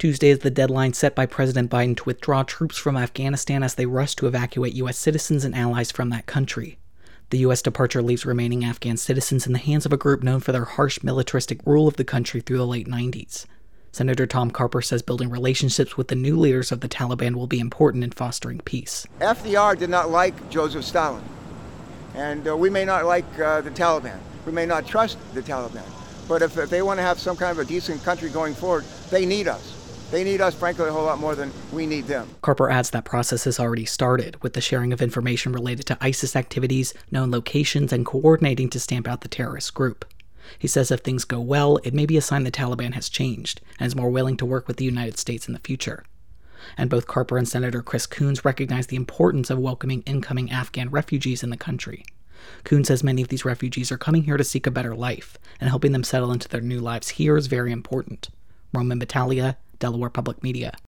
Tuesday is the deadline set by President Biden to withdraw troops from Afghanistan as they rush to evacuate U.S. citizens and allies from that country. The U.S. departure leaves remaining Afghan citizens in the hands of a group known for their harsh militaristic rule of the country through the late 90s. Senator Tom Carper says building relationships with the new leaders of the Taliban will be important in fostering peace. FDR did not like Joseph Stalin, and we may not like the Taliban. We may not trust the Taliban, but if they want to have some kind of a decent country going forward, they need us. They need us, frankly, a whole lot more than we need them. Carper adds that process has already started, with the sharing of information related to ISIS activities, known locations, and coordinating to stamp out the terrorist group. He says if things go well, it may be a sign the Taliban has changed and is more willing to work with the United States in the future. And both Carper and Senator Chris Coons recognize the importance of welcoming incoming Afghan refugees in the country. Coons says many of these refugees are coming here to seek a better life, and helping them settle into their new lives here is very important. Roman Battaglia, Delaware Public Media.